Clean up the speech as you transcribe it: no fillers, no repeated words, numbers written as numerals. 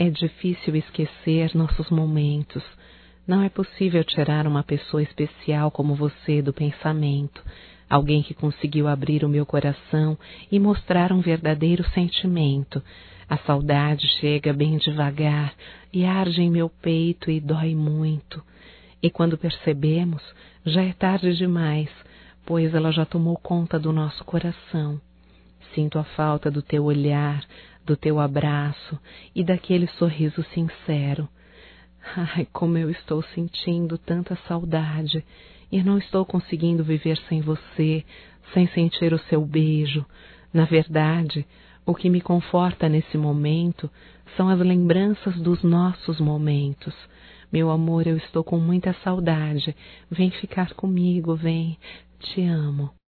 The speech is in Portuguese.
É difícil esquecer nossos momentos. Não é possível tirar uma pessoa especial como você do pensamento, alguém que conseguiu abrir o meu coração e mostrar um verdadeiro sentimento. A saudade chega bem devagar e arde em meu peito e dói muito. E quando percebemos, já é tarde demais, pois ela já tomou conta do nosso coração. Sinto a falta do teu olhar, do teu abraço e daquele sorriso sincero. Ai, como eu estou sentindo tanta saudade e não estou conseguindo viver sem você, sem sentir o seu beijo. Na verdade, o que me conforta nesse momento são as lembranças dos nossos momentos. Meu amor, eu estou com muita saudade. Vem ficar comigo, vem. Te amo.